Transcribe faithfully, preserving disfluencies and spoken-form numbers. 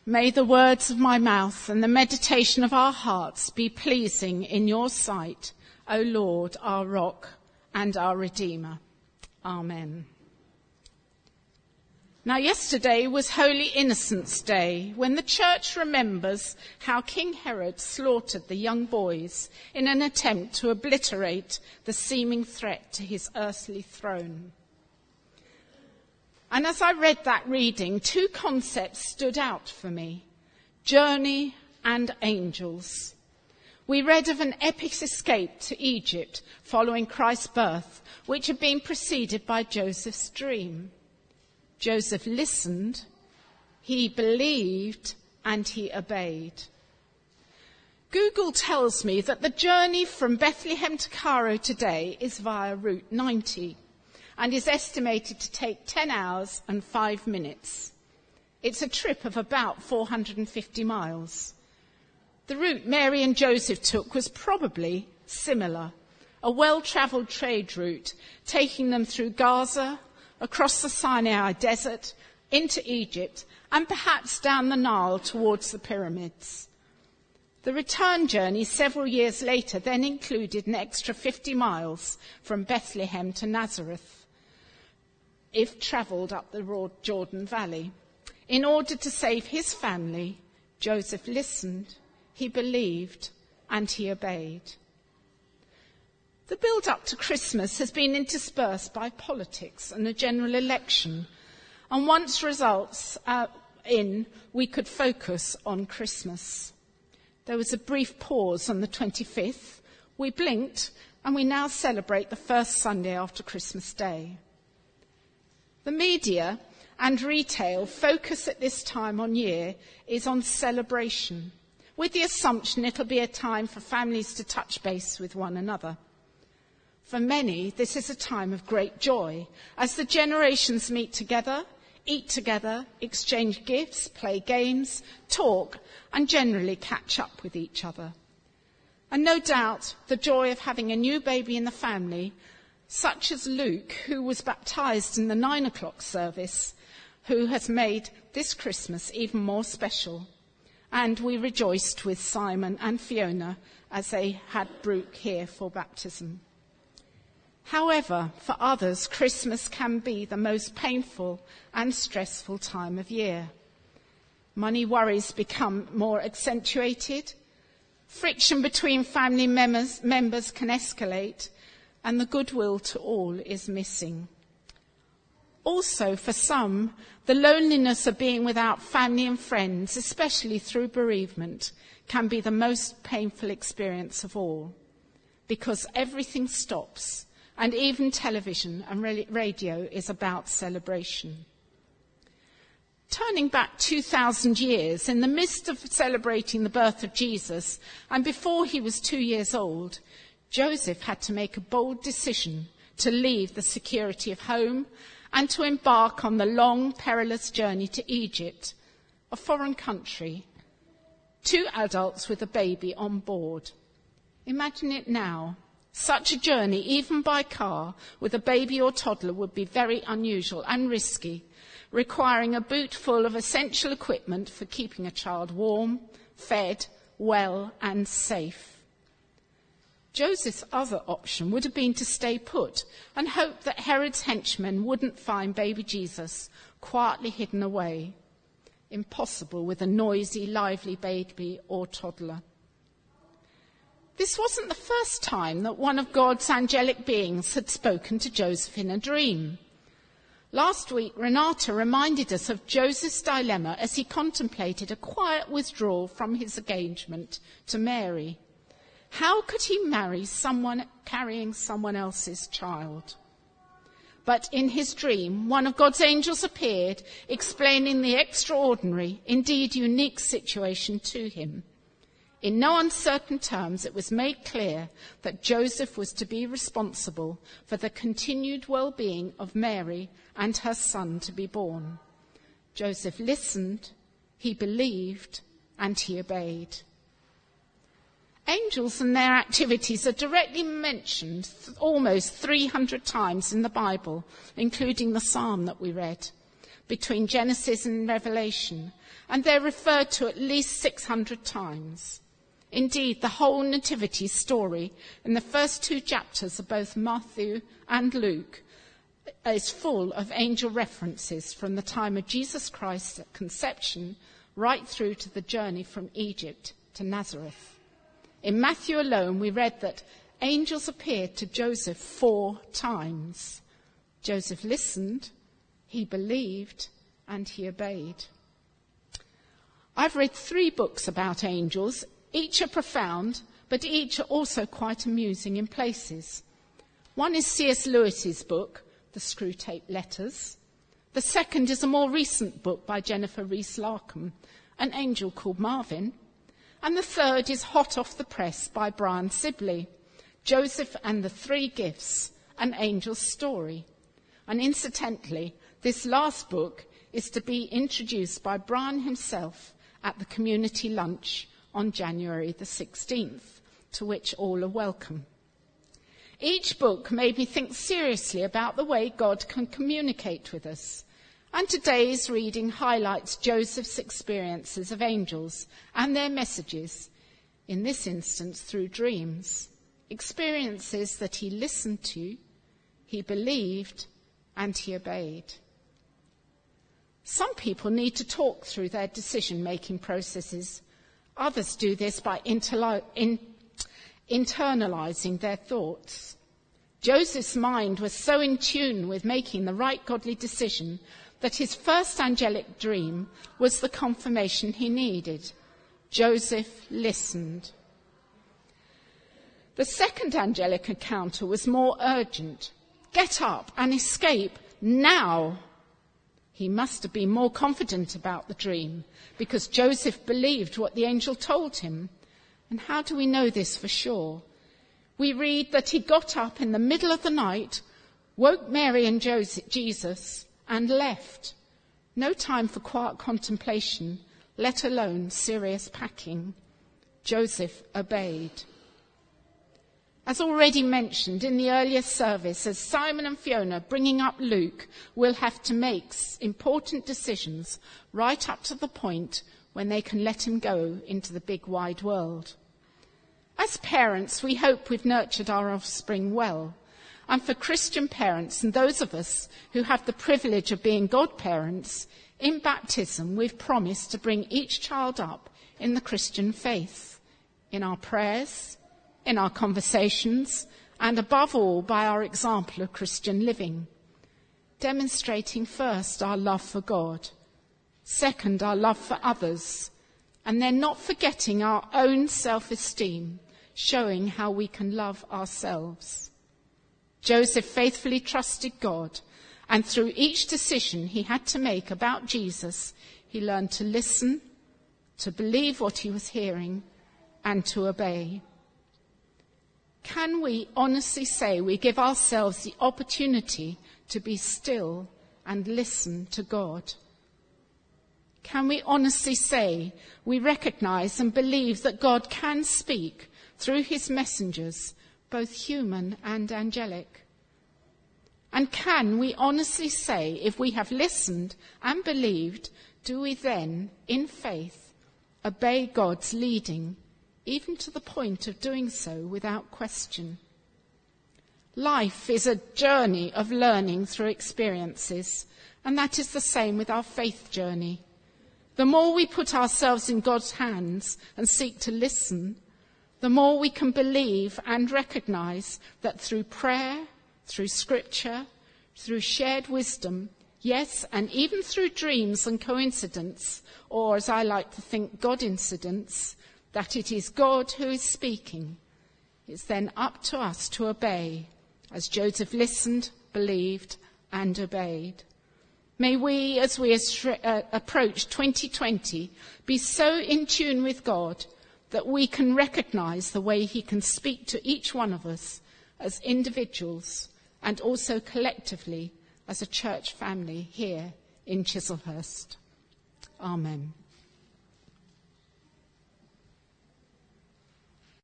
May the words of my mouth and the meditation of our hearts be pleasing in your sight, O Lord, our rock and our Redeemer. Amen. Now, yesterday was Holy Innocents' Day, when the church remembers how King Herod slaughtered the young boys in an attempt to obliterate the seeming threat to his earthly throne. And as I read that reading, two concepts stood out for me: journey and angels. We read of an epic escape to Egypt following Christ's birth, which had been preceded by Joseph's dream. Joseph listened, he believed, and he obeyed. Google tells me that the journey from Bethlehem to Cairo today is via Route ninety and is estimated to take ten hours and five minutes. It's a trip of about four hundred fifty miles. The route Mary and Joseph took was probably similar, a well-travelled trade route taking them through Gaza, across the Sinai Desert, into Egypt, and perhaps down the Nile towards the pyramids. The return journey several years later then included an extra fifty miles from Bethlehem to Nazareth, if travelled up the Jordan Valley. In order to save his family, Joseph listened, he believed, and he obeyed. The build-up to Christmas has been interspersed by politics and a general election, and once results are in, we could focus on Christmas. There was a brief pause on the twenty-fifth. We blinked, and we now celebrate the first Sunday after Christmas Day. The media and retail focus at this time on year is on celebration, with the assumption it'll be a time for families to touch base with one another. For many, this is a time of great joy, as the generations meet together, eat together, exchange gifts, play games, talk, and generally catch up with each other. And no doubt, the joy of having a new baby in the family, such as Luke, who was baptized in the nine o'clock service, who has made this Christmas even more special. And we rejoiced with Simon and Fiona as they had Brooke here for baptism. However, for others, Christmas can be the most painful and stressful time of year. Money worries become more accentuated, friction between family members, members can escalate, and the goodwill to all is missing. Also, for some, the loneliness of being without family and friends, especially through bereavement, can be the most painful experience of all, because everything stops, and even television and radio is about celebration. Turning back two thousand years, in the midst of celebrating the birth of Jesus, and before he was two years old, Joseph had to make a bold decision to leave the security of home and to embark on the long, perilous journey to Egypt, a foreign country, two adults with a baby on board. Imagine it now. Such a journey, even by car, with a baby or toddler would be very unusual and risky, requiring a boot full of essential equipment for keeping a child warm, fed, well, and safe. Joseph's other option would have been to stay put and hope that Herod's henchmen wouldn't find baby Jesus quietly hidden away. Impossible with a noisy, lively baby or toddler. This wasn't the first time that one of God's angelic beings had spoken to Joseph in a dream. Last week, Renata reminded us of Joseph's dilemma as he contemplated a quiet withdrawal from his engagement to Mary. How could he marry someone carrying someone else's child? But in his dream, one of God's angels appeared, explaining the extraordinary, indeed unique situation to him. In no uncertain terms, it was made clear that Joseph was to be responsible for the continued well-being of Mary and her son to be born. Joseph listened, he believed, and he obeyed. Angels and their activities are directly mentioned th- almost three hundred times in the Bible, including the psalm that we read. between Genesis and Revelation, and they're referred to at least six hundred times. Indeed, the whole nativity story in the first two chapters of both Matthew and Luke is full of angel references from the time of Jesus Christ's conception right through to the journey from Egypt to Nazareth. In Matthew alone, we read that angels appeared to Joseph four times. Joseph listened, he believed, and he obeyed. I've read three books about angels. Each are profound, but each are also quite amusing in places. One is C S Lewis's book, The Screwtape Letters. The second is a more recent book by Jennifer Rees-Larkham, An Angel Called Marvin. And the third is hot off the press by Brian Sibley, Joseph and the Three Gifts, An Angel's Story. And incidentally, this last book is to be introduced by Brian himself at the community lunch on January the sixteenth, to which all are welcome. Each book made me think seriously about the way God can communicate with us. And today's reading highlights Joseph's experiences of angels and their messages, in this instance through dreams, experiences that he listened to, he believed, and he obeyed. Some people need to talk through their decision-making processes. Others do this by interli- in, internalizing their thoughts. Joseph's mind was so in tune with making the right godly decision that his first angelic dream was the confirmation he needed. Joseph listened. The second angelic encounter was more urgent. Get up and escape now. He must have been more confident about the dream because Joseph believed what the angel told him. And how do we know this for sure? We read that he got up in the middle of the night, woke Mary and Joseph, Jesus, and left. No time for quiet contemplation, let alone serious packing. Joseph obeyed. As already mentioned in the earlier service, as Simon and Fiona, bringing up Luke, will have to make important decisions right up to the point when they can let him go into the big wide world. As parents, we hope we've nurtured our offspring well. And for Christian parents and those of us who have the privilege of being godparents, in baptism we've promised to bring each child up in the Christian faith, in our prayers, in our conversations, and above all by our example of Christian living, demonstrating first our love for God, second our love for others, and then not forgetting our own self-esteem, showing how we can love ourselves. Joseph faithfully trusted God, and through each decision he had to make about Jesus, he learned to listen, to believe what he was hearing, and to obey. Can we honestly say we give ourselves the opportunity to be still and listen to God? Can we honestly say we recognize and believe that God can speak through his messengers, both human and angelic? And can we honestly say, if we have listened and believed, do we then, in faith, obey God's leading, even to the point of doing so without question? Life is a journey of learning through experiences, and that is the same with our faith journey. The more we put ourselves in God's hands and seek to listen, the more we can believe and recognize that through prayer, through scripture, through shared wisdom, yes, and even through dreams and coincidence, or as I like to think, God incidents, that it is God who is speaking. It's then up to us to obey, as Joseph listened, believed, and obeyed. May we, as we approach twenty twenty, be so in tune with God that we can recognize the way he can speak to each one of us as individuals and also collectively as a church family here in Chislehurst. Amen.